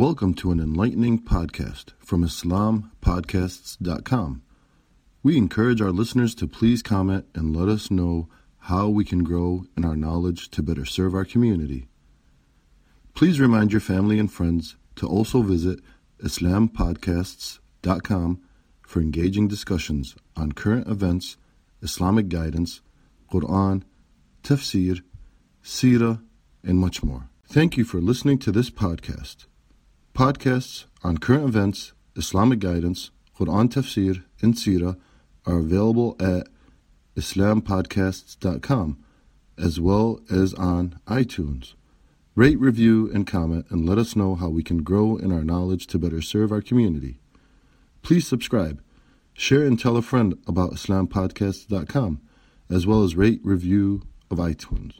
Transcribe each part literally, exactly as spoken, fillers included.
Welcome to an enlightening podcast from Islam Podcasts dot com. We encourage our listeners to please comment and let us know how we can grow in our knowledge to better serve our community. Please remind your family and friends to also visit Islam Podcasts dot com for engaging discussions on current events, Islamic guidance, Quran, tafsir, seerah, and much more. Thank you for listening to this podcast. Podcasts on current events, Islamic guidance, Quran tafsir, and seerah are available at Islam Podcasts dot com as well as on iTunes. Rate, review, and comment and let us know how we can grow in our knowledge to better serve our community. Please subscribe, share, and tell a friend about Islam Podcasts dot com as well as rate, review of iTunes.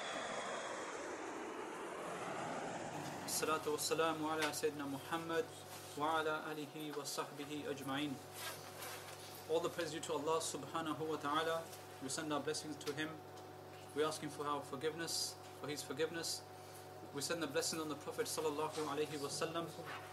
Salatu wassalamu ala Sayyidina Muhammad wa ala alihi wa sahbihi ajma'in. All the praise due to Allah subhanahu wa ta'ala. We send our blessings to Him. We ask Him for our forgiveness, for His forgiveness. We send the blessings on the Prophet sallallahu alayhi wa sallam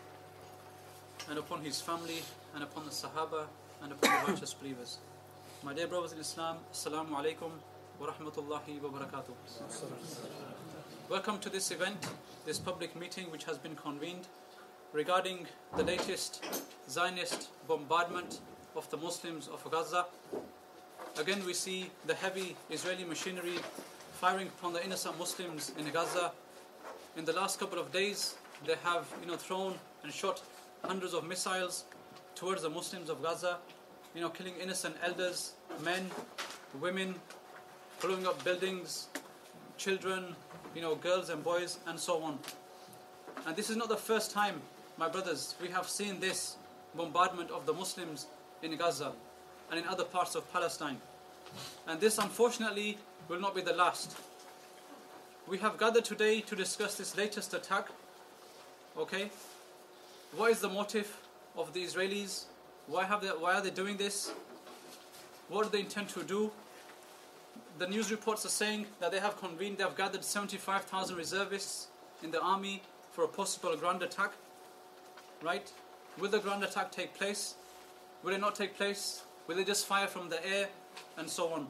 and upon his family and upon the Sahaba and upon the righteous believers. My dear brothers in Islam, Assalamu alaikum wa rahmatullahi wa barakatuh. Welcome to this event, this public meeting which has been convened regarding the latest Zionist bombardment of the Muslims of Gaza. Again, we see the heavy Israeli machinery firing upon the innocent Muslims in Gaza. In the last couple of days, they have, you know, thrown and shot hundreds of missiles towards the Muslims of Gaza, you know, killing innocent elders, men, women, blowing up buildings, children, you know, girls and boys, and so on. And this is not the first time, my brothers, we have seen this bombardment of the Muslims in Gaza and in other parts of Palestine. And this, unfortunately, will not be the last. We have gathered today to discuss this latest attack. Okay? What is the motive of the Israelis? Why have they, why are they doing this? What do they intend to do? The news reports are saying that they have convened, they have gathered seventy-five thousand reservists in the army for a possible ground attack. Right? Will the ground attack take place? Will it not take place? Will they just fire from the air? And so on.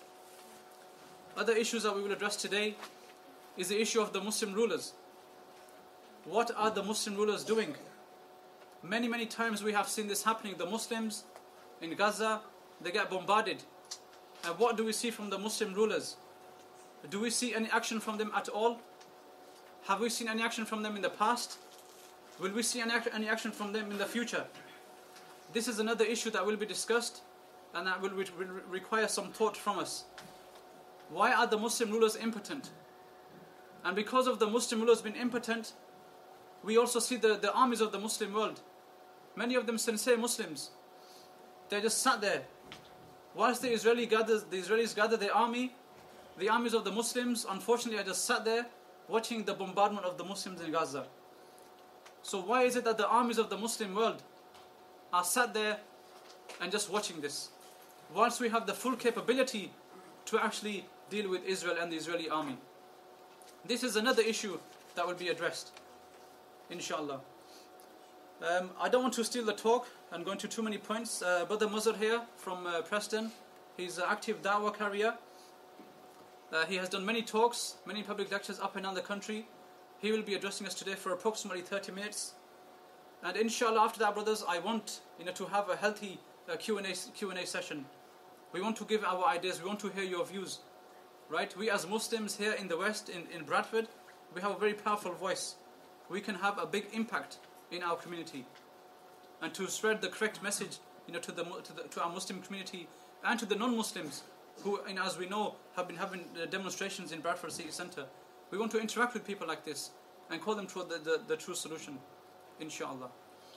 Other issues that we will address today is the issue of the Muslim rulers. What are the Muslim rulers doing? Many, many times we have seen this happening. The Muslims in Gaza, they get bombarded. And what do we see from the Muslim rulers? Do we see any action from them at all? Have we seen any action from them in the past? Will we see any, any action from them in the future? This is another issue that will be discussed and that will re- re- require some thought from us. Why are the Muslim rulers impotent? And because of the Muslim rulers being impotent, we also see the, the armies of the Muslim world. Many of them sincere Muslims. They just sat there. Whilst the Israeli gathers, the Israelis gather their army, the armies of the Muslims, unfortunately, are just sat there watching the bombardment of the Muslims in Gaza. So why is it that the armies of the Muslim world are sat there and just watching this, whilst we have the full capability to actually deal with Israel and the Israeli army? This is another issue that will be addressed, inshallah. Um, I don't want to steal the talk and go into too many points. Uh, Brother Mazhar here from uh, Preston, he's an active da'wah carrier. Uh, he has done many talks, many public lectures up and down the country. He will be addressing us today for approximately thirty minutes. And inshallah, after that, brothers, I want you know to have a healthy uh, Q and A Q and A session. We want to give our ideas. We want to hear your views. Right? We as Muslims here in the West, in, in Bradford, we have a very powerful voice. We can have a big impact in our community, and to spread the correct message, you know, to the to, the, to our Muslim community and to the non-Muslims who, you know, as we know, have been having uh, demonstrations in Bradford City Centre. We want to interact with people like this and call them toward the, the, the true solution, inshallah.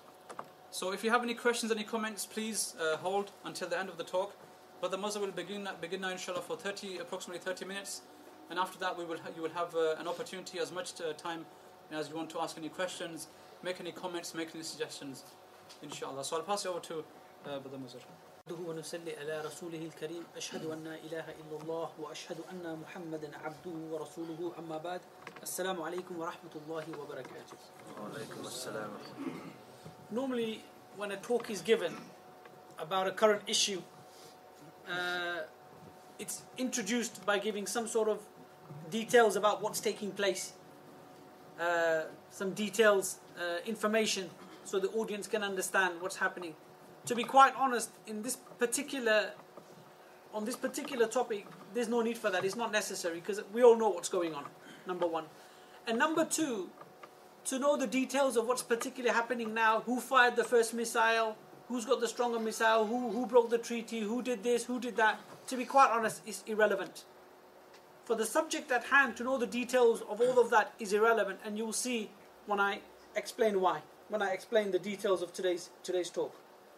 So, if you have any questions, any comments, please uh, hold until the end of the talk. But the Mazhar will begin begin now, inshallah, for thirty, approximately thirty minutes, and after that, we will ha- you will have uh, an opportunity, as much uh, time as you want to ask any questions, make any comments, make any suggestions, inshallah. So I'll pass it over to uh, Brother Mazhar. ونصلي على رسوله الكريم أشهد أن لا إله إلا الله وأشهد أن محمدا عبده ورسوله أما بعد السلام عليكم ورحمة الله وبركاته. وعليكم السلام. Normally when a talk is given about a current issue, uh, it's introduced by giving some sort of details about what's taking place, uh, some details, uh, information, so the audience can understand what's happening. To be quite honest, in this particular, on this particular topic, there's no need for that. It's not necessary because we all know what's going on, number one. And number two, to know the details of what's particularly happening now, who fired the first missile, who's got the stronger missile, who, who broke the treaty, who did this, who did that, to be quite honest, is irrelevant. For the subject at hand, to know the details of all of that is irrelevant, and you will see when I explain why, when I explain the details of today's today's talk.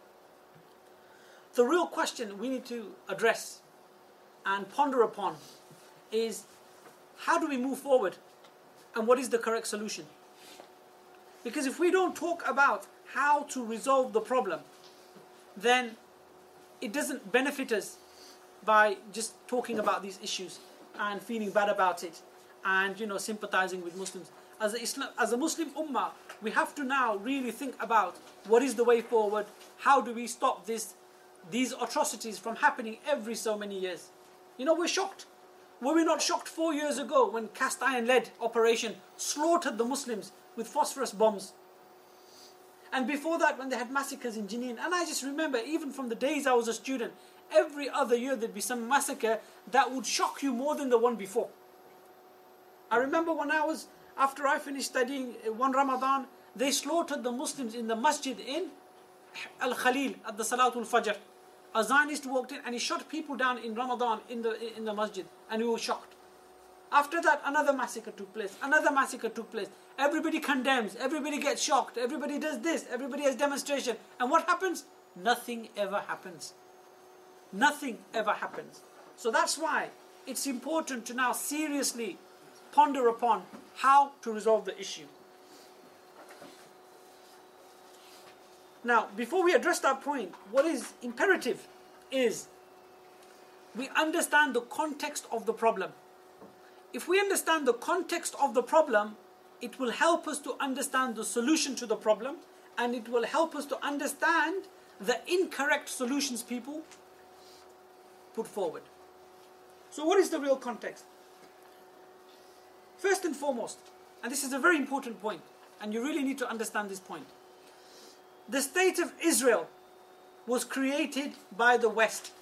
The real question we need to address and ponder upon is, how do we move forward and what is the correct solution? Because if we don't talk about how to resolve the problem, then it doesn't benefit us by just talking about these issues and feeling bad about it and, you know, sympathizing with Muslims. As a, Islam, as a Muslim ummah, we have to now really think about what is the way forward, how do we stop this these atrocities from happening every so many years. You know, we're shocked. Were we not shocked four years ago when cast iron lead operation slaughtered the Muslims with phosphorus bombs? And before that, when they had massacres in Jenin. And I just remember, even from the days I was a student, every other year there'd be some massacre that would shock you more than the one before. I remember when I was, after I finished studying one Ramadan, they slaughtered the Muslims in the masjid in Al-Khalil at the Salatul Fajr. A Zionist walked in and he shot people down in Ramadan in the in the masjid, and we were shocked. After that, another massacre took place. Another massacre took place. Everybody condemns. Everybody gets shocked. Everybody does this. Everybody has demonstration. And what happens? Nothing ever happens. Nothing ever happens. So that's why it's important to now seriously ponder upon how to resolve the issue. Now, before we address that point, what is imperative is we understand the context of the problem. If we understand the context of the problem, it will help us to understand the solution to the problem, and it will help us to understand the incorrect solutions people put forward. So what is the real context? First and foremost, and this is a very important point, and you really need to understand this point. The state of Israel was created by the West.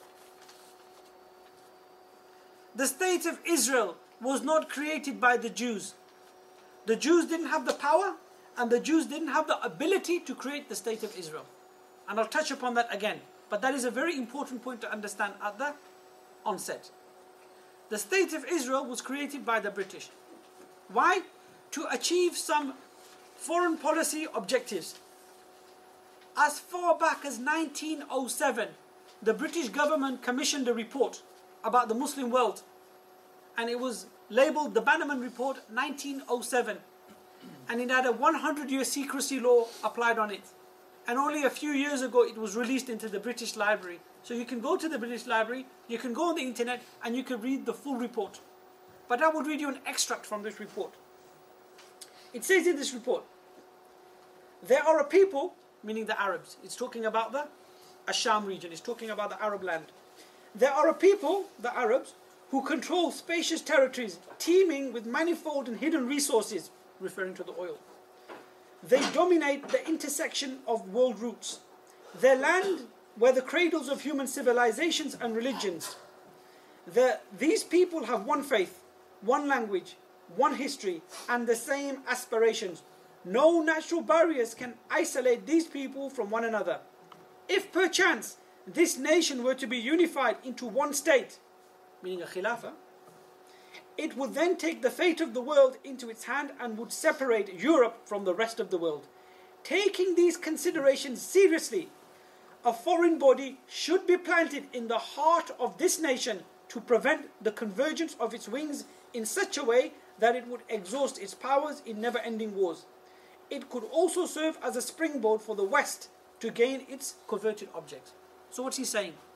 The state of Israel was not created by the Jews. The Jews didn't have the power, and the Jews didn't have the ability to create the state of Israel. And I'll touch upon that again. But that is a very important point to understand at the onset. The state of Israel was created by the British. Why? To achieve some foreign policy objectives. As far back as nineteen oh seven, the British government commissioned a report about the Muslim world, and it was labelled the Bannerman Report nineteen oh seven, and it had a one hundred year secrecy law applied on it, and only a few years ago it was released into the British Library. So you can go to the British Library, you can go on the internet, and you can read the full report. But I will read you an extract from this report. It says in this report, there are a people, meaning the Arabs. It's talking about the Asham region. It's talking about the Arab land. There are a people, the Arabs, who control spacious territories teeming with manifold and hidden resources, referring to the oil. They dominate the intersection of world routes. Their land were the cradles of human civilizations and religions. The, these people have one faith, one language, one history, and the same aspirations. No natural barriers can isolate these people from one another. If perchance this nation were to be unified into one state, meaning a khilafah, it would then take the fate of the world into its hand and would separate Europe from the rest of the world. Taking these considerations seriously, a foreign body should be planted in the heart of this nation to prevent the convergence of its wings in such a way that it would exhaust its powers in never-ending wars. It could also serve as a springboard for the West to gain its coveted objects. So what's he saying?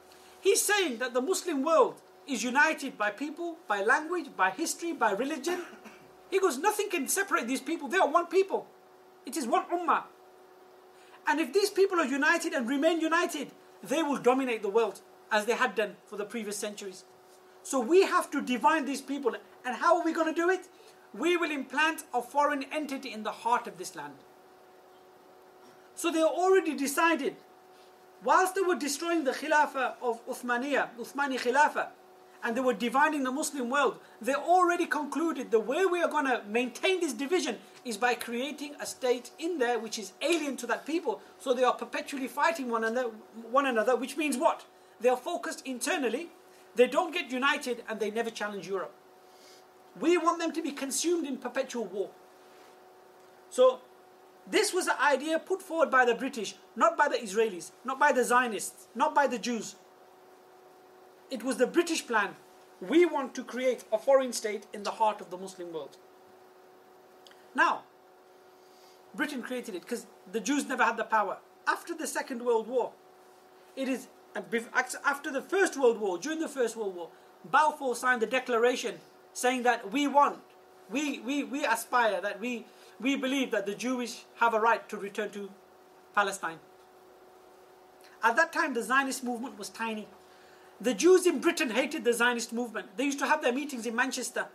He's saying that the Muslim world is united by people, by language, by history, by religion. He goes, nothing can separate these people. They are one people. It is one ummah. And if these people are united and remain united, they will dominate the world as they had done for the previous centuries. So we have to divide these people. And how are we going to do it? We will implant a foreign entity in the heart of this land. So they already decided, whilst they were destroying the Khilafah of Uthmaniyah, Uthmani Khilafah, and they were dividing the Muslim world, they already concluded the way we are going to maintain this division is by creating a state in there which is alien to that people. So they are perpetually fighting one another, one another, which means what? They are focused internally, they don't get united, and they never challenge Europe. We want them to be consumed in perpetual war. So this was an idea put forward by the British, not by the Israelis, not by the Zionists, not by the Jews. It was the British plan. We want to create a foreign state in the heart of the Muslim world. Now, Britain created it because the Jews never had the power. After the Second World War, it is after the First World War, during the First World War, Balfour signed the declaration saying that we want, we, we, we aspire, that we, we believe that the Jewish have a right to return to Palestine. At that time, the Zionist movement was tiny. The Jews in Britain hated the Zionist movement. They used to have their meetings in Manchester.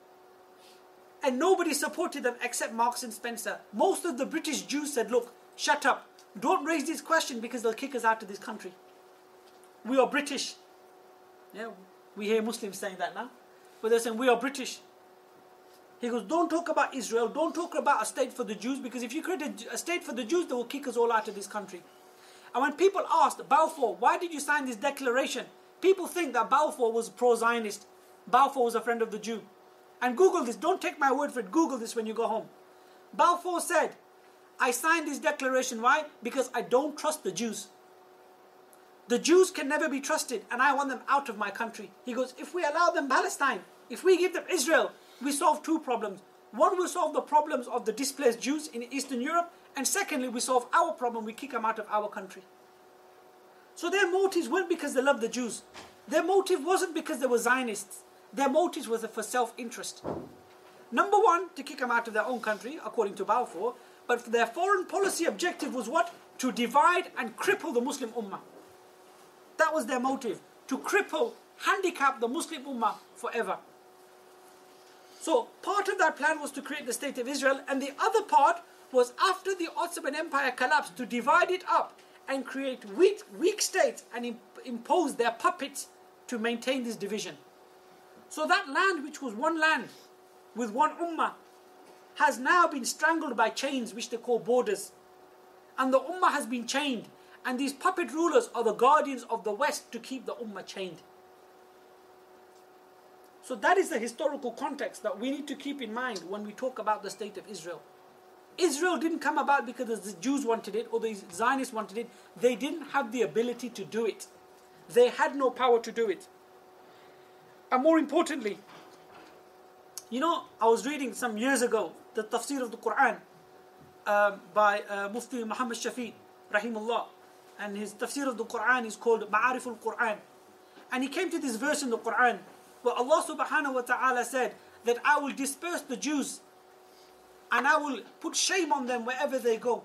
And nobody supported them except Marks and Spencer. Most of the British Jews said, look, shut up. Don't raise this question because they'll kick us out of this country. We are British. Yeah, we hear Muslims saying that now. But they're saying, we are British. He goes, don't talk about Israel. Don't talk about a state for the Jews, because if you create a, a state for the Jews, they will kick us all out of this country. And when people asked Balfour, why did you sign this declaration? People think that Balfour was pro-Zionist. Balfour was a friend of the Jew. And Google this. Don't take my word for it. Google this when you go home. Balfour said, I signed this declaration. Why? Because I don't trust the Jews. The Jews can never be trusted, and I want them out of my country. He goes, if we allow them Palestine, if we give them Israel, we solve two problems. One, we solve the problems of the displaced Jews in Eastern Europe, and secondly, we solve our problem, we kick them out of our country. So their motives weren't because they loved the Jews. Their motive wasn't because they were Zionists. Their motives was for self-interest. Number one, to kick them out of their own country, according to Balfour, but their foreign policy objective was what? To divide and cripple the Muslim Ummah. That was their motive, to cripple, handicap the Muslim Ummah forever. So part of that plan was to create the State of Israel, and the other part was after the Ottoman Empire collapsed, to divide it up and create weak, weak states and imp impose their puppets to maintain this division. So that land, which was one land with one Ummah, has now been strangled by chains which they call borders. And the Ummah has been chained. And these puppet rulers are the guardians of the West to keep the Ummah chained. So that is the historical context that we need to keep in mind when we talk about the State of Israel. Israel didn't come about because the Jews wanted it or the Zionists wanted it. They didn't have the ability to do it. They had no power to do it. And more importantly, you know, I was reading some years ago the tafsir of the Quran uh, by uh, Mufti Muhammad Shafi, rahimullah. And his tafsir of the Quran is called Ma'arif al-Quran. And he came to this verse in the Quran where Allah subhanahu wa ta'ala said that I will disperse the Jews and I will put shame on them wherever they go.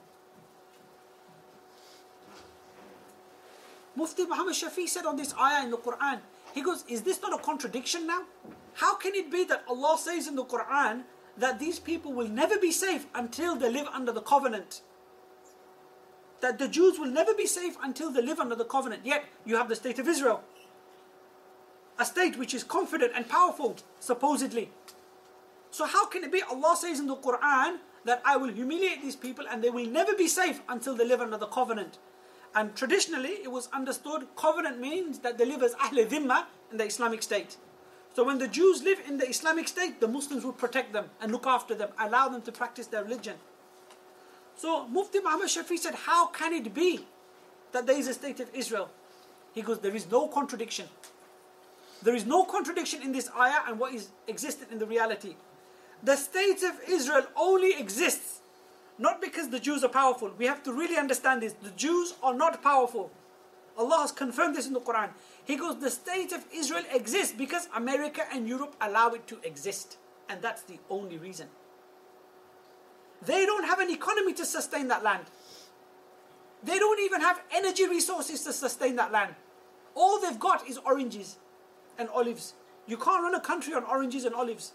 Mufti Muhammad Shafi said on this ayah in the Quran, he goes, is this not a contradiction now? How can it be that Allah says in the Quran that these people will never be safe until they live under the covenant? That the Jews will never be safe until they live under the covenant. Yet you have the State of Israel, a state which is confident and powerful, supposedly. So how can it be Allah says in the Quran that I will humiliate these people and they will never be safe until they live under the covenant? And traditionally it was understood covenant means that they live as Ahl Dhimma in the Islamic State. So when the Jews live in the Islamic State, the Muslims will protect them and look after them, allow them to practice their religion. So Mufti Muhammad Shafi said, how can it be that there is a State of Israel? He goes, there is no contradiction. There is no contradiction in this ayah and what is existent in the reality. The State of Israel only exists not because the Jews are powerful. We have to really understand this. The Jews are not powerful. Allah has confirmed this in the Quran. He goes, the state of Israel exists because America and Europe allow it to exist. And that's the only reason. They don't have an economy to sustain that land. They don't even have energy resources to sustain that land. All they've got is oranges and olives. You can't run a country on oranges and olives.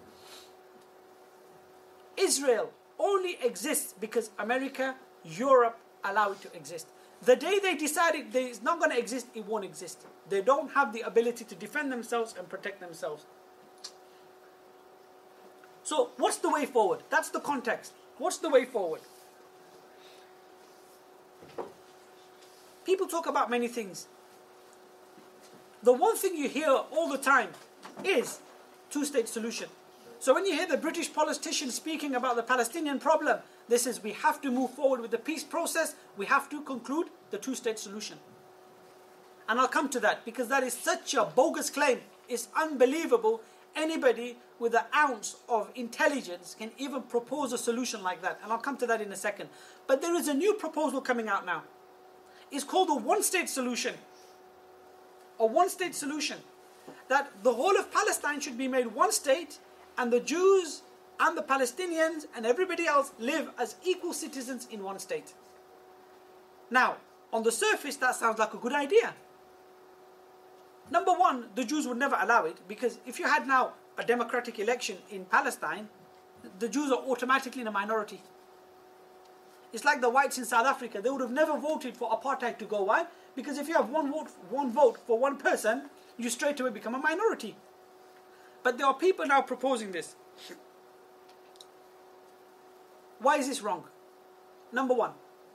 Israel only exists because America, Europe allow it to exist. The day they decided it's not going to exist, it won't exist. They don't have the ability to defend themselves and protect themselves. So what's the way forward? That's the context. What's the way forward? People talk about many things. The one thing you hear all the time is two-state solution. So when you hear the British politicians speaking about the Palestinian problem, this is we have to move forward with the peace process. We have to conclude the two-state solution. And I'll come to that because that is such a bogus claim. It's unbelievable. Anybody with an ounce of intelligence can even propose a solution like that. And I'll come to that in a second. But there is a new proposal coming out now. It's called a one-state solution. A one-state solution. That the whole of Palestine should be made one state, and the Jews and the Palestinians and everybody else live as equal citizens in one state. Now, on the surface, that sounds like a good idea. Number one, the Jews would never allow it, because if you had now a democratic election in Palestine, the Jews are automatically in a minority. It's like the whites in South Africa. They would have never voted for apartheid to go. Why? Because if you have one vote, one vote for one person, you straight away become a minority. But there are people now proposing this. Why is this wrong? Number one,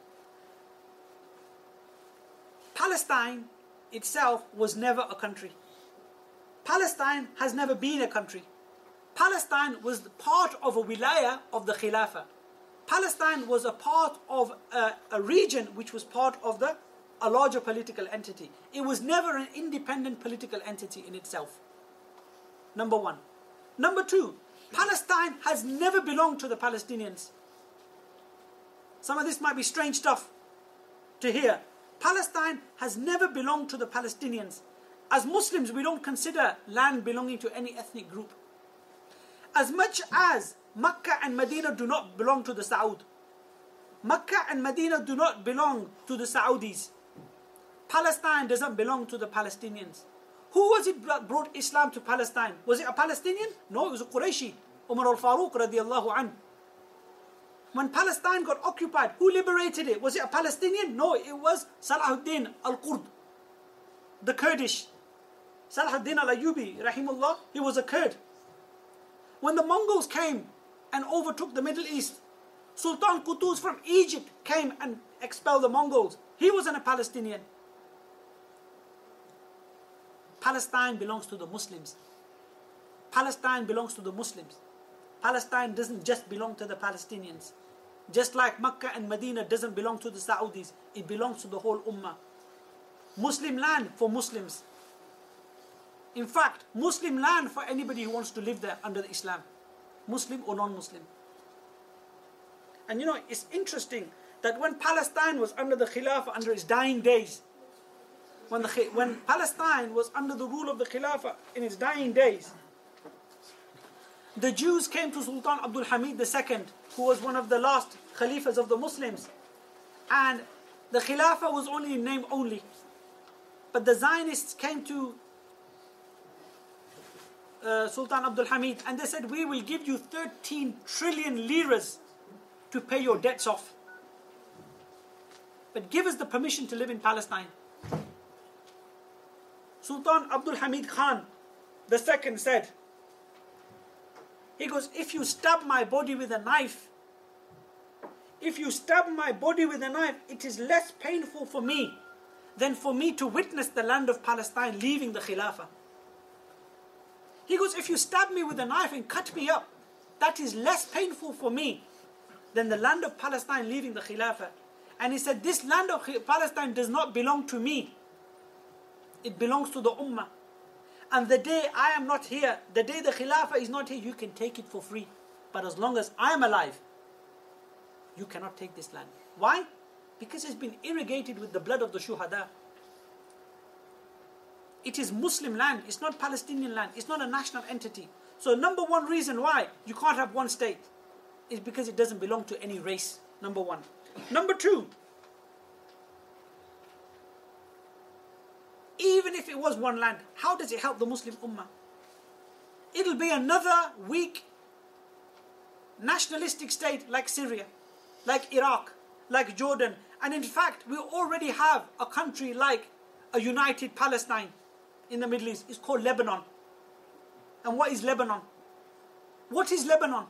Palestine itself was never a country. Palestine has never been a country. Palestine was part of a wilaya of the Khilafah. Palestine was a part of a, a region which was part of the a larger political entity. It was never an independent political entity in itself. Number one. Number two, Palestine has never belonged to the Palestinians. Some of this might be strange stuff to hear. Palestine has never belonged to the Palestinians. As Muslims, we don't consider land belonging to any ethnic group. As much as Mecca and Medina do not belong to the Saud. Mecca and Medina do not belong to the Saudis. Palestine doesn't belong to the Palestinians. Who was it that brought Islam to Palestine? Was it a Palestinian? No, it was a Qurayshi. Umar al-Faruq radiallahu anhu. When Palestine got occupied, who liberated it? Was it a Palestinian? No, it was Salahuddin al-Qurd, the Kurdish. Salahuddin al-Ayyubi, rahimullah, he was a Kurd. When the Mongols came and overtook the Middle East, Sultan Qutuz from Egypt came and expelled the Mongols. He wasn't a Palestinian. Palestine belongs to the Muslims. Palestine belongs to the Muslims. Palestine doesn't just belong to the Palestinians. Just like Mecca and Medina doesn't belong to the Saudis, it belongs to the whole Ummah. Muslim land for Muslims. In fact, Muslim land for anybody who wants to live there under the Islam, Muslim or non-Muslim. And you know, it's interesting that when Palestine was under the Khilafah, under its dying days, when, the, when Palestine was under the rule of the Khilafah in its dying days, the Jews came to Sultan Abdul Hamid the Second, who was one of the last Khalifas of the Muslims. And the Khilafah was only in name only. But the Zionists came to uh, Sultan Abdul Hamid and they said, we will give you thirteen trillion liras to pay your debts off. But give us the permission to live in Palestine. Sultan Abdul Hamid Khan the Second said, he goes, if you stab my body with a knife, if you stab my body with a knife, it is less painful for me than for me to witness the land of Palestine leaving the Khilafah. He goes, if you stab me with a knife and cut me up, that is less painful for me than the land of Palestine leaving the Khilafah. And he said, this land of Palestine does not belong to me. It belongs to the Ummah. And the day I am not here, the day the Khilafah is not here, you can take it for free. But as long as I am alive, you cannot take this land. Why? Because it's been irrigated with the blood of the Shuhada. It is Muslim land. It's not Palestinian land. It's not a national entity. So number one reason why you can't have one state is because it doesn't belong to any race. Number one. Number two, even if it was one land, how does it help the Muslim Ummah? It'll be another weak nationalistic state like Syria, like Iraq, like Jordan. And in fact, we already have a country like a united Palestine in the Middle East. It's called Lebanon. And what is Lebanon? What is Lebanon?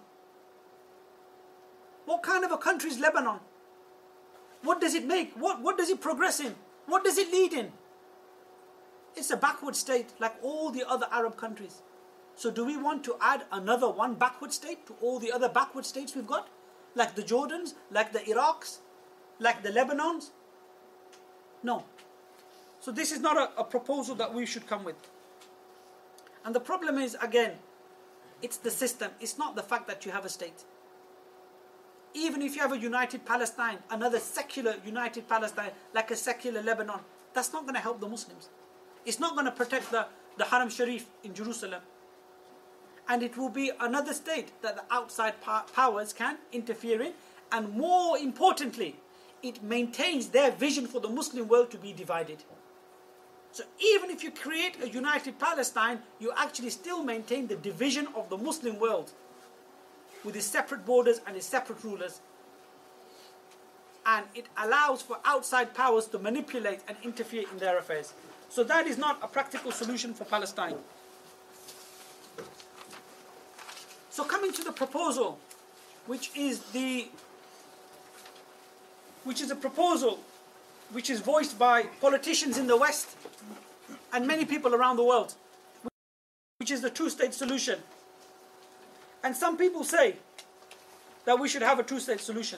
What kind of a country is Lebanon? What does it make? What, what does it progress in? What does it lead in? It's a backward state like all the other Arab countries. So do we want to add another one backward state to all the other backward states we've got? Like the Jordans, like the Iraqs, like the Lebanons? No. So this is not a, a proposal that we should come with. And the problem is, again, it's the system. It's not the fact that you have a state. Even if you have a united Palestine, another secular united Palestine, like a secular Lebanon, that's not going to help the Muslims. It's not going to protect the, the Haram Sharif in Jerusalem. And it will be another state that the outside powers can interfere in. And more importantly, it maintains their vision for the Muslim world to be divided. So even if you create a united Palestine, you actually still maintain the division of the Muslim world with its separate borders and its separate rulers. And it allows for outside powers to manipulate and interfere in their affairs. So that is not a practical solution for Palestine. So coming to the proposal, which is the which is a proposal which is voiced by politicians in the West and many people around the world, which is the two-state solution. And some people say that we should have a two-state solution.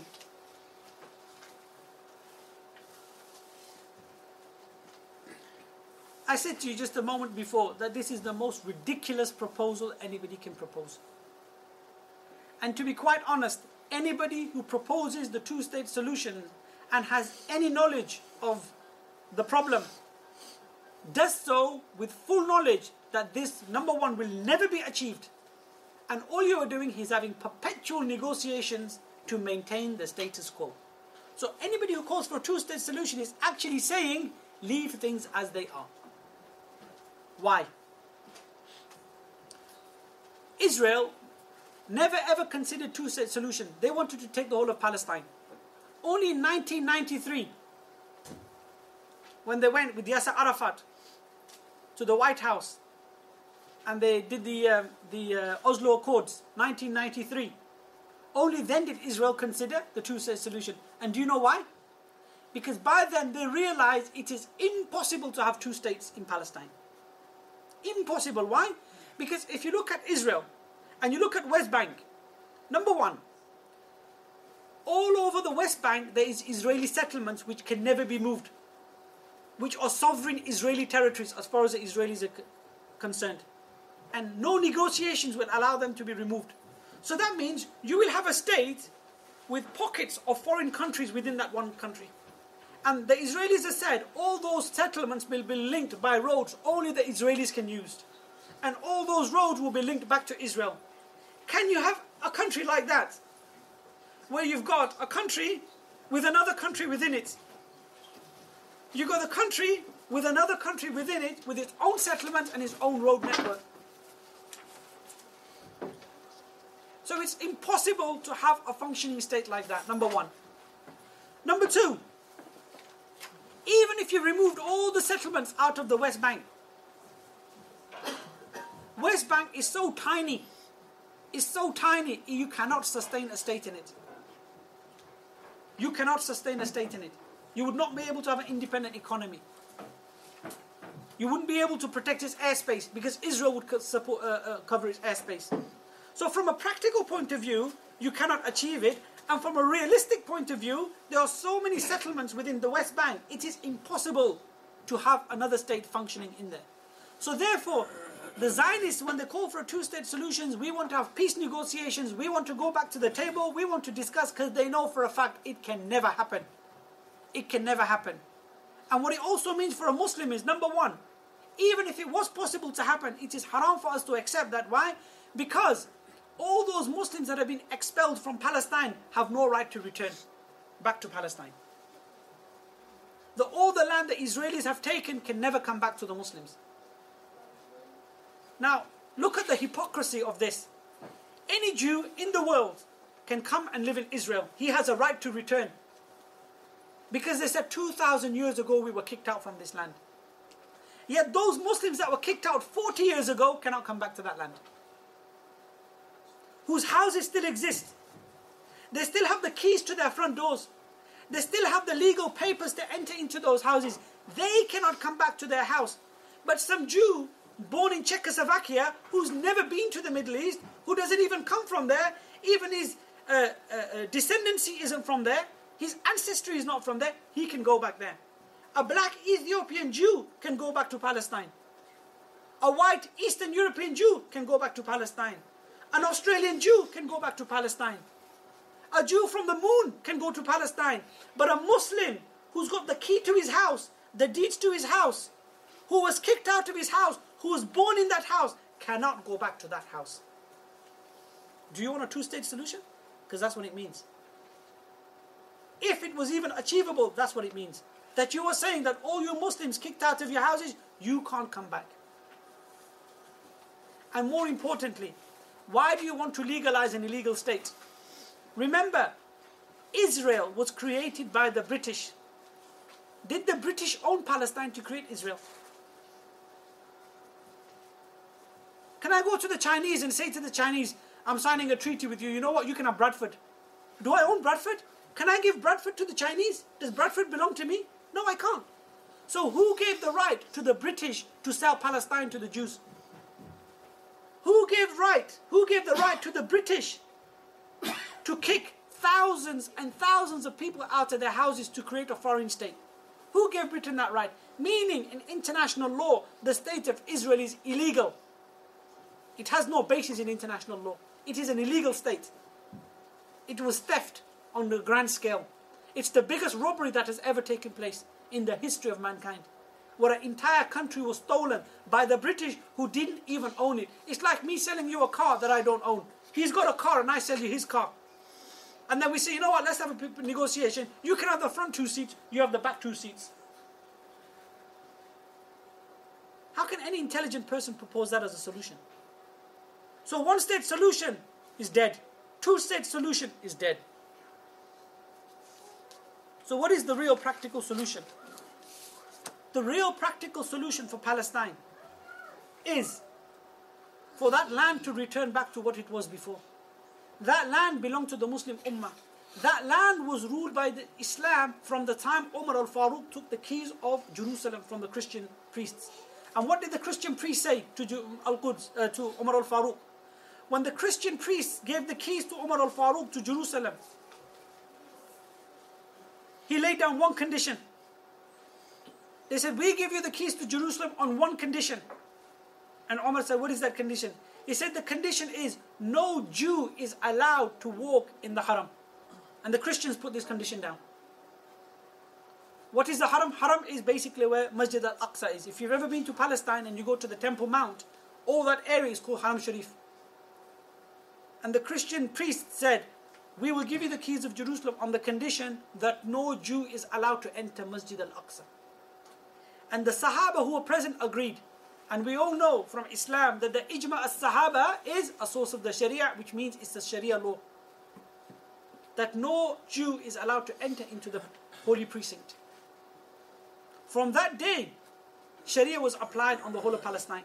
I said to you just a moment before that this is the most ridiculous proposal anybody can propose. And to be quite honest, anybody who proposes the two-state solution and has any knowledge of the problem does so with full knowledge that this, number one, will never be achieved. And all you are doing is having perpetual negotiations to maintain the status quo. So anybody who calls for a two-state solution is actually saying, leave things as they are. Why? Israel never ever considered two-state solution. They wanted to take the whole of Palestine. Only in nineteen ninety-three, when they went with Yasser Arafat to the White House and they did the, uh, the uh, Oslo Accords, nineteen ninety-three, only then did Israel consider the two-state solution. And do you know why? Because by then they realized it is impossible to have two states in Palestine. Impossible. Why? Because if you look at Israel and you look at West Bank, number one, all over the West Bank there is Israeli settlements which can never be moved, which are sovereign Israeli territories as far as the Israelis are concerned. And no negotiations will allow them to be removed. So that means you will have a state with pockets of foreign countries within that one country. And the Israelis have said all those settlements will be linked by roads only the Israelis can use. And all those roads will be linked back to Israel. Can you have a country like that? Where you've got a country with another country within it. You've got a country with another country within it with its own settlement and its own road network. So it's impossible to have a functioning state like that, number one. Number two, even if you removed all the settlements out of the West Bank, West Bank is so tiny, is so tiny, you cannot sustain a state in it. You cannot sustain a state in it. You would not be able to have an independent economy. You wouldn't be able to protect its airspace because Israel would support, uh, uh, cover its airspace. So from a practical point of view, you cannot achieve it. And from a realistic point of view, there are so many settlements within the West Bank, it is impossible to have another state functioning in there. So therefore, the Zionists, when they call for a two-state solution, we want to have peace negotiations, we want to go back to the table, we want to discuss, because they know for a fact it can never happen. It can never happen. And what it also means for a Muslim is, number one, even if it was possible to happen, it is haram for us to accept that. Why? Because all those Muslims that have been expelled from Palestine have no right to return back to Palestine. The, all the land the Israelis have taken can never come back to the Muslims. Now, look at the hypocrisy of this. Any Jew in the world can come and live in Israel. He has a right to return. Because they said two thousand years ago we were kicked out from this land. Yet those Muslims that were kicked out forty years ago cannot come back to that land. Whose houses still exist. They still have the keys to their front doors. They still have the legal papers to enter into those houses. They cannot come back to their house. But some Jew born in Czechoslovakia, who's never been to the Middle East, who doesn't even come from there, even his uh, uh, uh, descendancy isn't from there, his ancestry is not from there, he can go back there. A black Ethiopian Jew can go back to Palestine. A white Eastern European Jew can go back to Palestine. An Australian Jew can go back to Palestine. A Jew from the moon can go to Palestine. But a Muslim who's got the key to his house, the deeds to his house, who was kicked out of his house, who was born in that house, cannot go back to that house. Do you want a two-state solution? Because that's what it means. If it was even achievable, that's what it means. That you are saying that all you Muslims kicked out of your houses, you can't come back. And more importantly, why do you want to legalize an illegal state? Remember, Israel was created by the British. Did the British own Palestine to create Israel? Can I go to the Chinese and say to the Chinese, I'm signing a treaty with you, you know what, you can have Bradford. Do I own Bradford? Can I give Bradford to the Chinese? Does Bradford belong to me? No, I can't. So who gave the right to the British to sell Palestine to the Jews? Who gave right? Who gave the right to the British to kick thousands and thousands of people out of their houses to create a foreign state? Who gave Britain that right? Meaning, in international law, the state of Israel is illegal. It has no basis in international law. It is an illegal state. It was theft on the grand scale. It's the biggest robbery that has ever taken place in the history of mankind, where an entire country was stolen by the British who didn't even own it. It's like me selling you a car that I don't own. He's got a car and I sell you his car. And then we say, you know what, let's have a negotiation. You can have the front two seats, you have the back two seats. How can any intelligent person propose that as a solution? So one state solution is dead. Two state solution is dead. So what is the real practical solution? The real practical solution for Palestine is for that land to return back to what it was before. That land belonged to the Muslim Ummah. That land was ruled by the Islam from the time Umar al-Faruq took the keys of Jerusalem from the Christian priests. And what did the Christian priests say to Al-Quds, uh, to Umar al-Faruq? When the Christian priests gave the keys to Umar al-Faruq to Jerusalem, he laid down one condition. They said, we give you the keys to Jerusalem on one condition. And Umar said, what is that condition? He said, the condition is no Jew is allowed to walk in the Haram. And the Christians put this condition down. What is the Haram? Haram is basically where Masjid al-Aqsa is. If you've ever been to Palestine and you go to the Temple Mount, all that area is called Haram Sharif. And the Christian priest said, we will give you the keys of Jerusalem on the condition that no Jew is allowed to enter Masjid al-Aqsa. And the Sahaba who were present agreed. And we all know from Islam that the Ijma al-Sahaba is a source of the Sharia, which means it's the Sharia law. That no Jew is allowed to enter into the holy precinct. From that day, Sharia was applied on the whole of Palestine.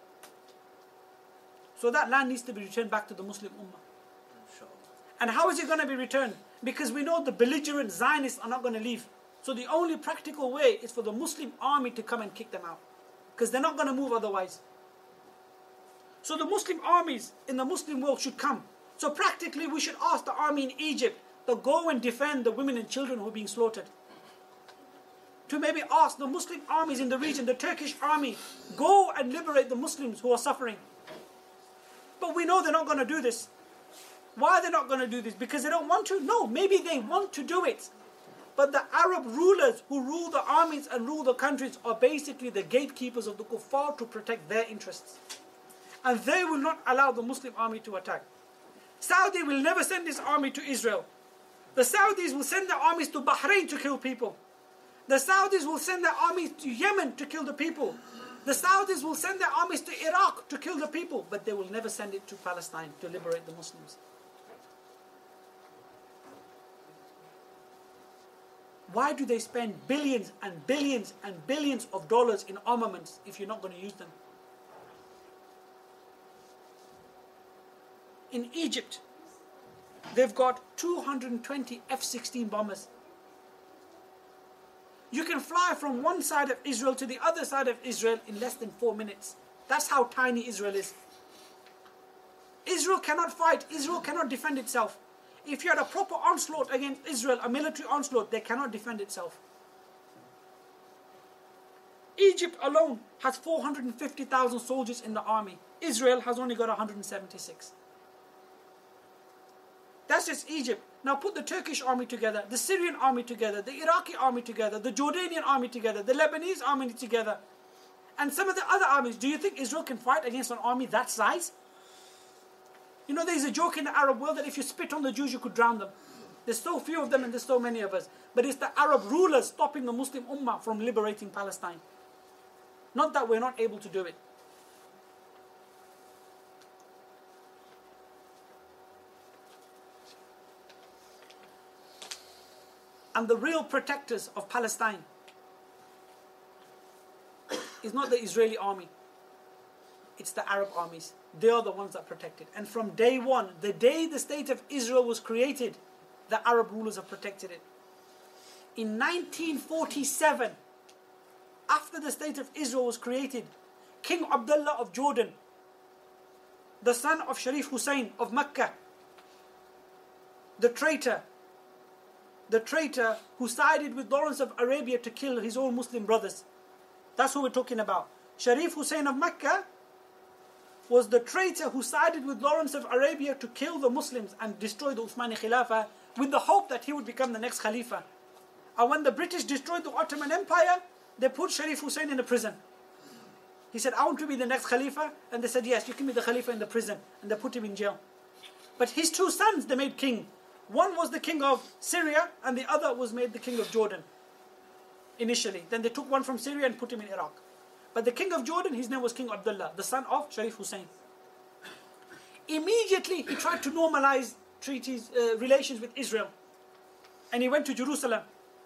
So that land needs to be returned back to the Muslim Ummah. And how is it going to be returned? Because we know the belligerent Zionists are not going to leave. So the only practical way is for the Muslim army to come and kick them out. Because they're not going to move otherwise. So the Muslim armies in the Muslim world should come. So practically we should ask the army in Egypt to go and defend the women and children who are being slaughtered. To maybe ask the Muslim armies in the region, the Turkish army, go and liberate the Muslims who are suffering. But we know they're not going to do this. Why are they not going to do this? Because they don't want to? No, maybe they want to do it. But the Arab rulers who rule the armies and rule the countries are basically the gatekeepers of the kuffar to protect their interests. And they will not allow the Muslim army to attack. Saudi will never send his army to Israel. The Saudis will send their armies to Bahrain to kill people. The Saudis will send their armies to Yemen to kill the people. The Saudis will send their armies to Iraq to kill the people. But they will never send it to Palestine to liberate the Muslims. Why do they spend billions and billions and billions of dollars in armaments if you're not going to use them? In Egypt, they've got two hundred twenty F sixteen bombers. You can fly from one side of Israel to the other side of Israel in less than four minutes. That's how tiny Israel is. Israel cannot fight. Israel cannot defend itself. If you had a proper onslaught against Israel, a military onslaught, they cannot defend itself. Egypt alone has four hundred fifty thousand soldiers in the army. Israel has only got one hundred seventy-six. That's just Egypt. Now put the Turkish army together, the Syrian army together, the Iraqi army together, the Jordanian army together, the Lebanese army together, and some of the other armies. Do you think Israel can fight against an army that size? You know, there's a joke in the Arab world that if you spit on the Jews, you could drown them. There's so few of them and there's so many of us. But it's the Arab rulers stopping the Muslim Ummah from liberating Palestine. Not that we're not able to do it. And the real protectors of Palestine is not the Israeli army. It's the Arab armies. They are the ones that protect it. And from day one, the day the state of Israel was created, the Arab rulers have protected it. In nineteen forty-seven, after the state of Israel was created, King Abdullah of Jordan, the son of Sharif Hussein of Mecca, the traitor, the traitor who sided with Lawrence of Arabia to kill his own Muslim brothers. That's who we're talking about. Sharif Hussein of Mecca was the traitor who sided with Lawrence of Arabia to kill the Muslims and destroy the Uthmani Khilafah with the hope that he would become the next Khalifa. And when the British destroyed the Ottoman Empire, they put Sharif Hussein in a prison. He said, I want to be the next Khalifa. And they said, yes, you can be the Khalifa in the prison. And they put him in jail. But his two sons, they made king. One was the king of Syria and the other was made the king of Jordan. Initially. Then they took one from Syria and put him in Iraq. But the king of Jordan, his name was King Abdullah, the son of Sharif Hussein. Immediately he tried to normalize treaties, uh, relations with Israel. And he went to Jerusalem.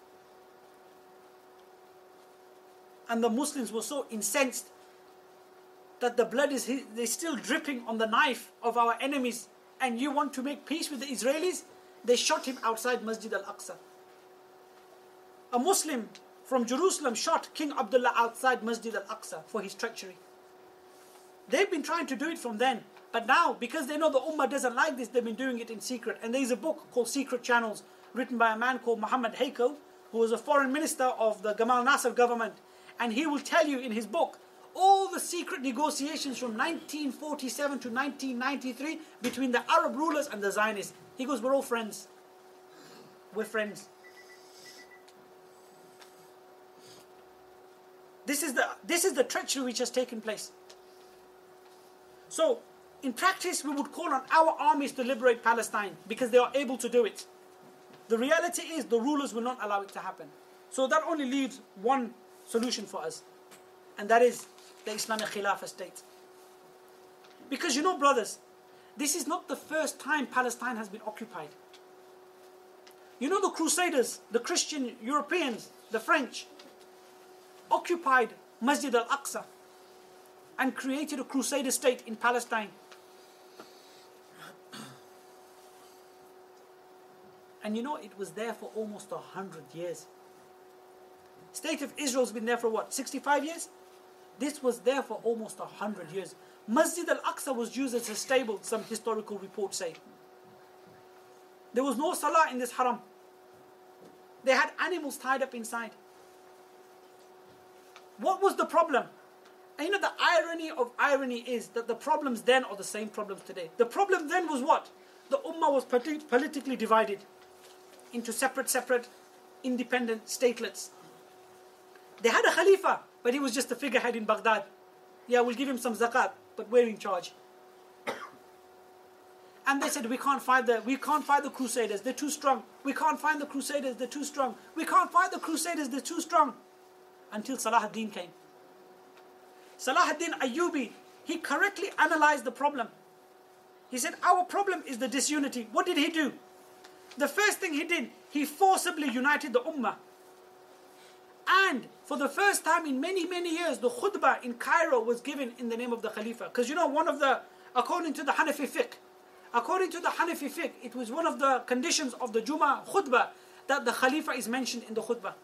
And the Muslims were so incensed that the blood is they're still dripping on the knife of our enemies. And you want to make peace with the Israelis? They shot him outside Masjid al-Aqsa. A Muslim from Jerusalem shot King Abdullah outside Masjid al-Aqsa for his treachery. They've been trying to do it from then. But now, because they know the Ummah doesn't like this, they've been doing it in secret. And there's a book called Secret Channels, written by a man called Muhammad Haykel, who was a foreign minister of the Gamal Nasser government. And he will tell you in his book all the secret negotiations from nineteen forty-seven to nineteen ninety-three between the Arab rulers and the Zionists. He goes, we're all friends. We're friends. This is the this is the treachery which has taken place. So, in practice, we would call on our armies to liberate Palestine because they are able to do it. The reality is the rulers will not allow it to happen. So that only leaves one solution for us, and that is the Islamic Khilafah state. Because you know, brothers, this is not the first time Palestine has been occupied. You know, the Crusaders, the Christian Europeans, the French, occupied Masjid al-Aqsa and created a Crusader state in Palestine. And you know, it was there for almost a hundred years. State of Israel's been there for what, sixty-five years? This was there for almost a hundred years. Masjid al-Aqsa was used as a stable, some historical reports say. There was no salah in this haram. They had animals tied up inside. What was the problem? And you know, the irony of irony is that the problems then are the same problems today. The problem then was what? The Ummah was politi- politically divided into separate, separate independent statelets. They had a Khalifa, but he was just a figurehead in Baghdad. Yeah, we'll give him some zakat, but we're in charge. And they said, we can't fight the we can't fight the Crusaders, they're too strong. We can't find the Crusaders, they're too strong. We can't fight the Crusaders, they're too strong. Until Salah ad-Din came. Salah ad-Din Ayyubi, he correctly analyzed the problem. He said, our problem is the disunity. What did he do? The first thing he did, he forcibly united the Ummah. And for the first time in many, many years, the khutbah in Cairo was given in the name of the Khalifa. Because you know, one of the, according to the Hanafi fiqh, according to the Hanafi fiqh, it was one of the conditions of the Jummah khutbah that the Khalifa is mentioned in the khutbah.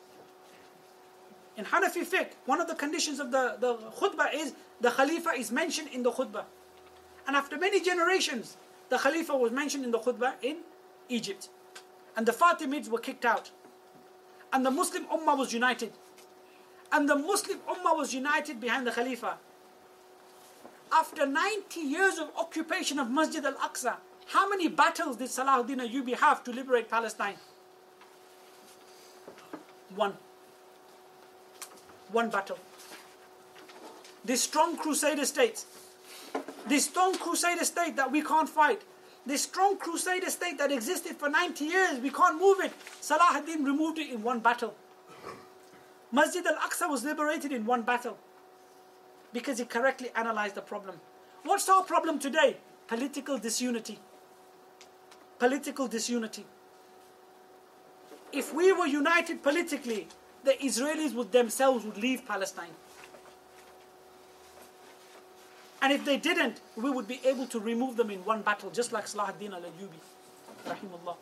In Hanafi fiqh, one of the conditions of the, the khutbah is the Khalifa is mentioned in the khutbah. And after many generations, the Khalifa was mentioned in the khutbah in Egypt. And the Fatimids were kicked out. And the Muslim Ummah was united. And the Muslim Ummah was united behind the Khalifa. After ninety years of occupation of Masjid al-Aqsa, how many battles did Salah ad-Din Ayyubi have to liberate Palestine? One. One battle. This strong Crusader state, this strong Crusader state that we can't fight, this strong Crusader state that existed for ninety years, we can't move it. Salah ad-Din removed it in one battle. Masjid al-Aqsa was liberated in one battle. Because he correctly analyzed the problem. What's our problem today? Political disunity. Political disunity. If we were united politically, the Israelis would themselves would leave Palestine. And if they didn't, we would be able to remove them in one battle, just like Salah ad-Din al-Ayyubi, rahimahullah.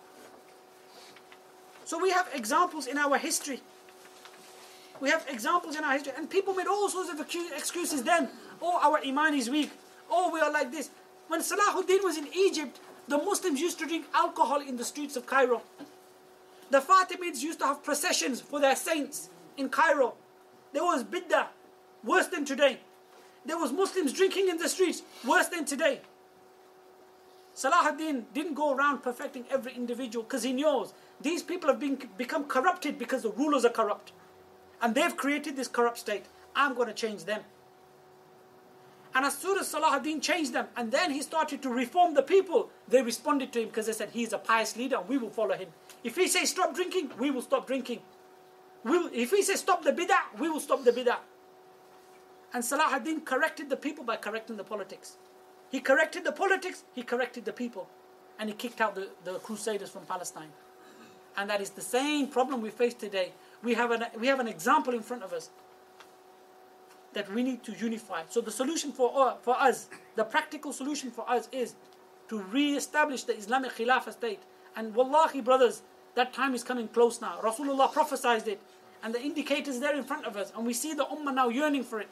So we have examples in our history. We have examples in our history. And people made all sorts of excuses then. Oh, our iman is weak. Oh, we are like this. When Salahuddin was in Egypt, the Muslims used to drink alcohol in the streets of Cairo. The Fatimids used to have processions for their saints in Cairo. There was bid'ah, worse than today. There was Muslims drinking in the streets, worse than today. Salah ad-Din didn't go around perfecting every individual because he knows these people have been, become corrupted because the rulers are corrupt. And they've created this corrupt state. I'm going to change them. And as soon as Salah ad-Din changed them, and then he started to reform the people, they responded to him because they said, he's a pious leader and we will follow him. If he says stop drinking, we will stop drinking. We'll, if he says stop the bid'ah, we will stop the bid'ah. And Salah ad-Din corrected the people by correcting the politics. He corrected the politics, he corrected the people. And he kicked out the, the Crusaders from Palestine. And that is the same problem we face today. We have an, we have an example in front of us that we need to unify. So the solution for, uh, for us, the practical solution for us is to re-establish the Islamic Khilafah state. And wallahi brothers, that time is coming close now. Rasulullah prophesied it. And the indicators there in front of us. And we see the ummah now yearning for it.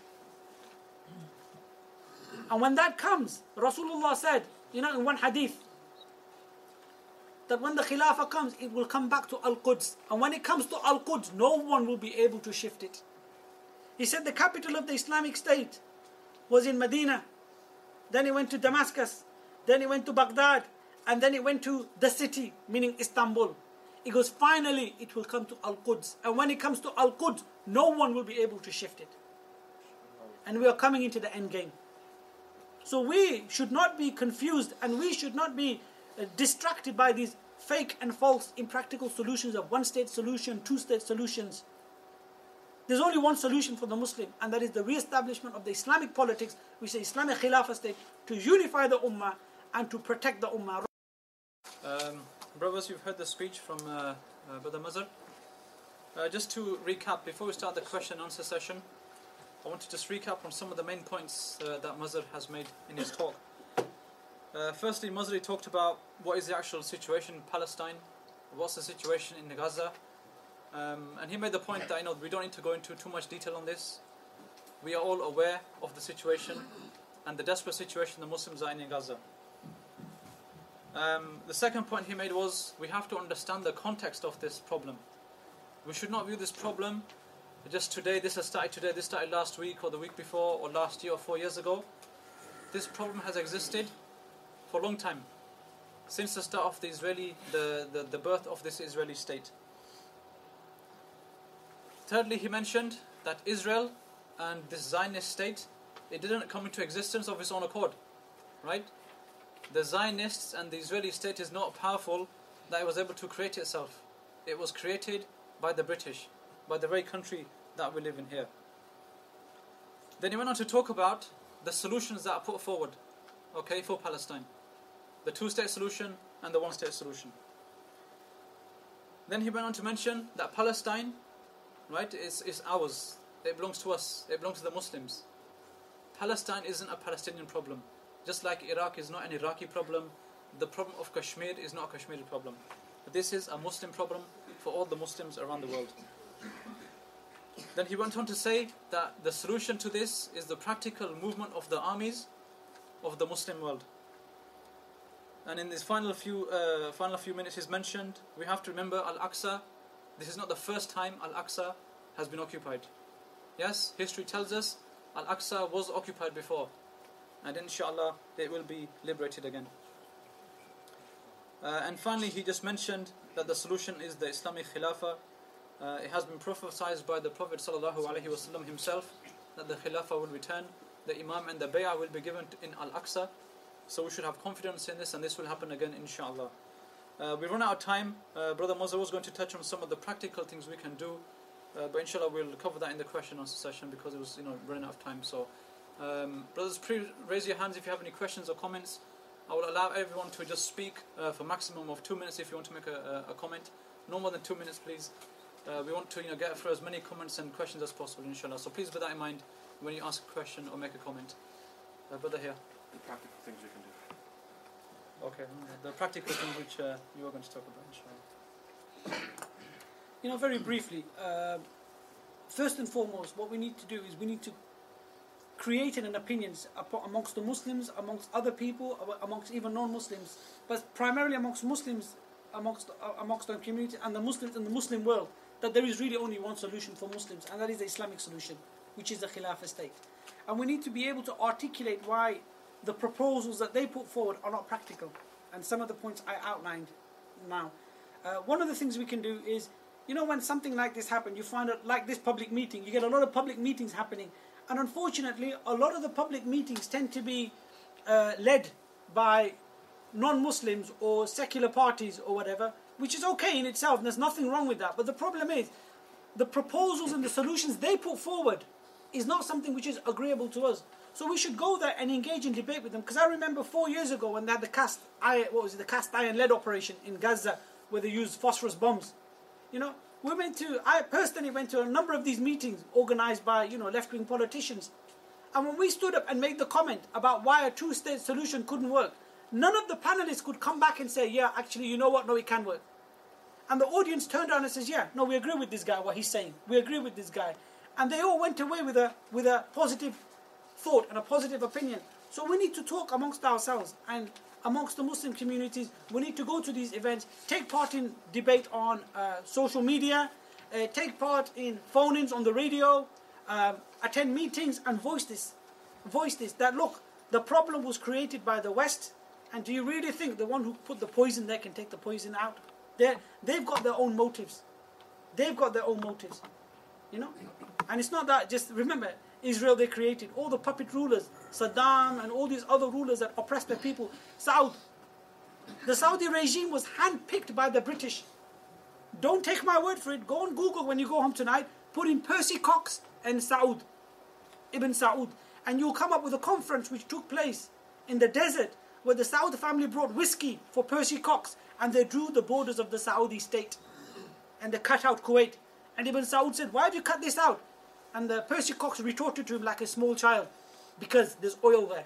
And when that comes, Rasulullah said, you know, in one hadith, that when the Khilafah comes, it will come back to Al-Quds. And when it comes to Al-Quds, no one will be able to shift it. He said the capital of the Islamic State was in Medina. Then it went to Damascus. Then it went to Baghdad. And then it went to the city, meaning Istanbul. It goes, finally, it will come to Al-Quds. And when it comes to Al-Quds, no one will be able to shift it. And we are coming into the end game. So we should not be confused and we should not be uh, distracted by these fake and false impractical solutions of one-state solution, two-state solutions. There's only one solution for the Muslim, and that is the re-establishment of the Islamic politics, which is the Islamic Khilafah state, to unify the Ummah and to protect the Ummah. Um, brothers, you've heard the speech from uh, uh, Brother Mazhar. Uh, just to recap, before we start the question and answer session, I want to just recap on some of the main points uh, that Mazhar has made in his talk. Uh, firstly, Mazhar talked about what is the actual situation in Palestine, what's the situation in Gaza, um, and he made the point that, you know, we don't need to go into too much detail on this. We are all aware of the situation and the desperate situation the Muslims are in in Gaza. Um, the second point he made was we have to understand the context of this problem. We should not view this problem just today, this has started today, this started last week or the week before or last year or four years ago. This problem has existed for a long time, since the start of the Israeli, the, the, the birth of this Israeli state. Thirdly, he mentioned that Israel and this Zionist state, it didn't come into existence of its own accord, right? The Zionists and the Israeli state is not powerful that it was able to create itself. It was created by the British, by the very country that we live in here. Then he went on to talk about the solutions that are put forward, okay, for Palestine. The two-state solution and the one-state solution. Then he went on to mention that Palestine, right, is, is ours. It belongs to us. It belongs to the Muslims. Palestine isn't a Palestinian problem. Just like Iraq is not an Iraqi problem, the problem of Kashmir is not a Kashmiri problem. This is a Muslim problem for all the Muslims around the world. Then he went on to say that the solution to this is the practical movement of the armies of the Muslim world. And in these final few uh, final few minutes he's mentioned, we have to remember Al-Aqsa. This is not the first time Al-Aqsa has been occupied. Yes, history tells us Al-Aqsa was occupied before, and inshallah it will be liberated again. Uh, and finally he just mentioned that the solution is the Islamic Khilafah. Uh, it has been prophesied by the Prophet ﷺ himself that the Khilafah will return, the Imam and the Bay'ah will be given in Al-Aqsa. So we should have confidence in this, and this will happen again inshallah. Uh, we run out of time. uh, Brother Moza was going to touch on some of the practical things we can do, uh, but inshallah we'll cover that in the question and answer session because it was, you know, running out of time. So um, brothers, please raise your hands if you have any questions or comments. I will allow everyone to just speak uh, for maximum of two minutes if you want to make a, a, a comment. No more than two minutes, please. Uh, we want to, you know, get through as many comments and questions as possible, inshallah. So please bear that in mind when you ask a question or make a comment. Uh, brother here. The practical things we can do. Okay, the practical things which uh, you are going to talk about, inshallah. You know, very briefly, uh, first and foremost, what we need to do is we need to create an opinion amongst the Muslims, amongst other people, amongst even non-Muslims, but primarily amongst Muslims, amongst uh, amongst our community and the Muslims in the Muslim world, that there is really only one solution for Muslims, and that is the Islamic solution, which is the Khilafah state. And we need to be able to articulate why the proposals that they put forward are not practical, and some of the points I outlined now. Uh, one of the things we can do is, you know, when something like this happens, you find out, like this public meeting, you get a lot of public meetings happening, and unfortunately a lot of the public meetings tend to be uh, led by non-Muslims or secular parties or whatever, which is okay in itself, and there's nothing wrong with that. But the problem is, the proposals and the solutions they put forward is not something which is agreeable to us. So we should go there and engage in debate with them. Because I remember four years ago when they had the cast iron, what was it, the cast iron lead operation in Gaza, where they used phosphorus bombs. You know, we went to, I personally went to a number of these meetings organised by, you know, left-wing politicians. And when we stood up and made the comment about why a two-state solution couldn't work, none of the panelists could come back and say, yeah, actually, you know what, no, it can work. And the audience turned around and says, yeah, no, we agree with this guy, what he's saying. We agree with this guy. And they all went away with a with a positive thought and a positive opinion. So we need to talk amongst ourselves and amongst the Muslim communities. We need to go to these events, take part in debate on uh, social media, uh, take part in phone-ins on the radio, um, attend meetings and voice this. Voice this, that look, the problem was created by the West, and do you really think the one who put the poison there can take the poison out? They're, they've got their own motives. They've got their own motives. You know? And it's not that, just remember, Israel they created, all the puppet rulers, Saddam and all these other rulers that oppressed their people, Saud. The Saudi regime was handpicked by the British. Don't take my word for it. Go on Google when you go home tonight, put in Percy Cox and Saud, Ibn Saud, and you'll come up with a conference which took place in the desert where the Saud family brought whiskey for Percy Cox and they drew the borders of the Saudi state and they cut out Kuwait. And Ibn Saud said, why have you cut this out? And the Percy Cox retorted to him like a small child, because there's oil there.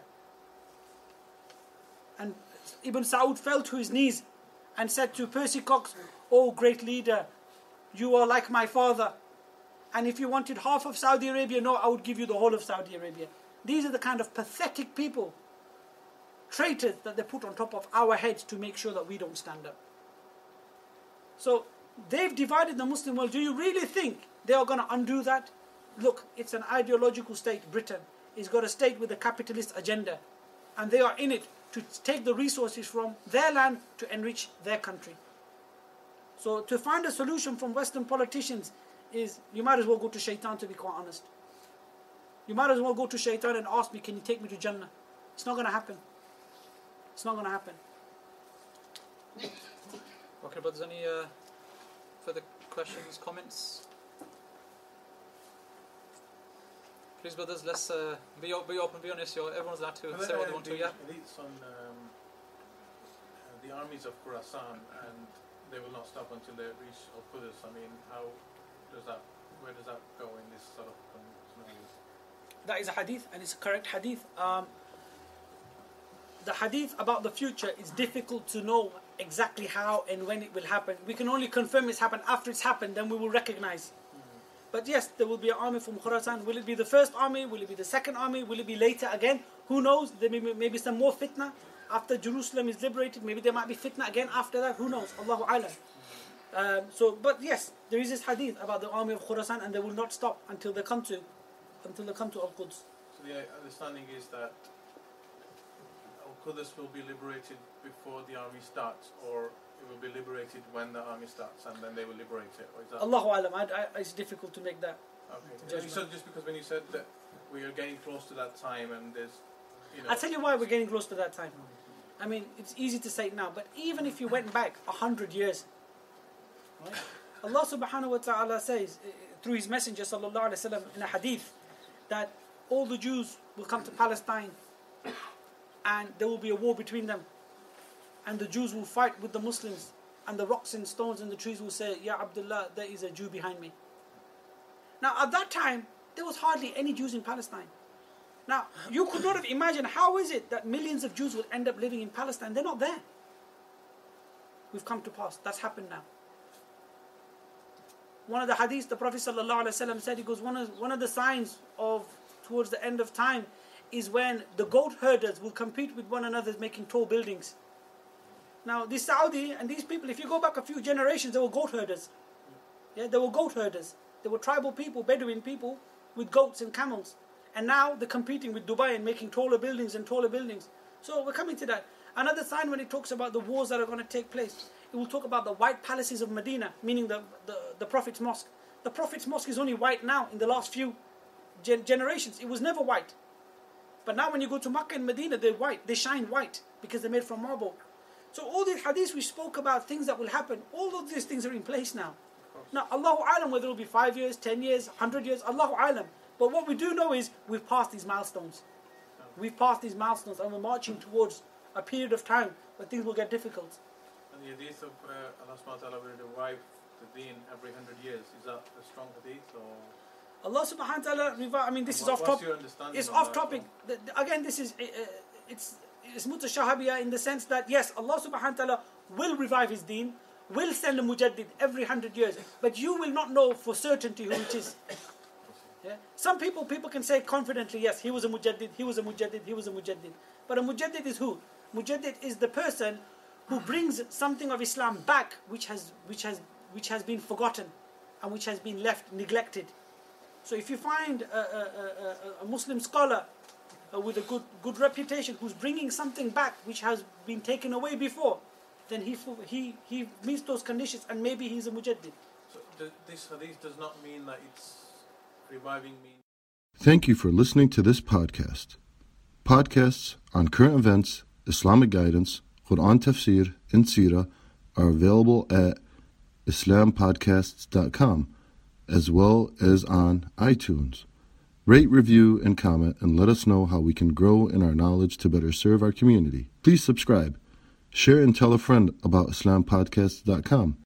And Ibn Saud fell to his knees and said to Percy Cox, oh great leader, you are like my father. And if you wanted half of Saudi Arabia, no, I would give you the whole of Saudi Arabia. These are the kind of pathetic people, traitors that they put on top of our heads to make sure that we don't stand up. So they've divided the Muslim world. Do you really think they are going to undo that? Look, it's an ideological state. Britain has got a state with a capitalist agenda, and they are in it to take the resources from their land to enrich their country. So to find a solution from Western politicians is you might as well go to Shaitan, to be quite honest. You might as well go to Shaitan and ask me, can you take me to Jannah? It's not going to happen. It's not going to happen. Okay, brothers, any uh, further questions, comments? Please, brothers, let's uh, be, be open, be honest. You're, everyone's allowed to say what they want to, yeah? Elites on um, the armies of Khurasan, and they will not stop until they reach Al-Qudus. I mean, how does that, where does that go in this sort of um, scenario? That is a hadith, and it's a correct hadith. Um, the hadith about the future is difficult to know exactly how and when it will happen. We can only confirm it's happened after it's happened, then we will recognize. But yes, there will be an army from Khurasan. Will it be the first army? Will it be the second army? Will it be later again? Who knows? There may be maybe some more fitna after Jerusalem is liberated. Maybe there might be fitna again after that. Who knows? Allahu Alam. Um, so, but yes, there is this hadith about the army of Khurasan, and they will not stop until they come to, until they come to Al-Quds. So the understanding is that Al-Qudus will be liberated before the army starts, or it will be liberated when the army starts, and then they will liberate it. Or is that Allahu Alam. I, I, it's difficult to make that. Okay. You said just because when you said that we are getting close to that time, and there's, you know. I'll tell you why we're getting close to that time. I mean, it's easy to say it now, but even if you went back a hundred years, right? Allah subhanahu wa ta'ala says uh, through His Messenger sallallahu alaihi wasallam in a hadith that all the Jews will come to Palestine, and there will be a war between them, and the Jews will fight with the Muslims, and the rocks and stones and the trees will say, Ya Abdullah, there is a Jew behind me. Now at that time, there was hardly any Jews in Palestine. Now, you could not have imagined, how is it that millions of Jews will end up living in Palestine? They're not there. We've come to pass. That's happened now. One of the hadiths, the Prophet ﷺ said, he goes, one of, one of the signs of towards the end of time is when the goat herders will compete with one another making tall buildings. Now, this Saudi and these people, if you go back a few generations, they were goat herders. Yeah, they were goat herders. They were tribal people, Bedouin people, with goats and camels. And now they're competing with Dubai and making taller buildings and taller buildings. So we're coming to that. Another sign when it talks about the wars that are going to take place, it will talk about the white palaces of Medina, meaning the, the, the Prophet's mosque. The Prophet's mosque is only white now in the last few gen- generations. It was never white. But now when you go to Makkah and Medina, they're white. They shine white because they're made from marble. So all these hadiths we spoke about, things that will happen, all of these things are in place now. Now, Allahu Alam, whether it will be five years, ten years, hundred years, Allahu Alam. But what we do know is we've passed these milestones. We've passed these milestones and we're marching towards a period of time where things will get difficult. And the hadith of uh, Allah subhanahu wa ta'ala will revive the deen every hundred years, is that a strong hadith? Or Allah subhanahu wa ta'ala revive, I mean this is what, off topic. It's off that? topic. The, the, again, this is, uh, it's, it's mutashahabiyah in the sense that yes, Allah subhanahu wa ta'ala will revive His deen, will send a mujaddid every hundred years, but you will not know for certainty who it is. Yeah? Some people, people can say confidently, yes, he was a mujaddid, he was a mujaddid, he was a mujaddid. But a mujaddid is who? Mujaddid is the person who brings something of Islam back which has, which has, which has been forgotten and which has been left neglected. So if you find a, a, a, a Muslim scholar uh, with a good, good reputation who's bringing something back which has been taken away before, then he, he, he meets those conditions and maybe he's a mujaddid. So th- this hadith does not mean that it's reviving means. Thank you for listening to this podcast. Podcasts on current events, Islamic guidance, Quran tafsir, and seerah are available at islam podcasts dot com as well as on iTunes. Rate, review, and comment and let us know how we can grow in our knowledge to better serve our community. Please subscribe, share, and tell a friend about islam podcasts dot com.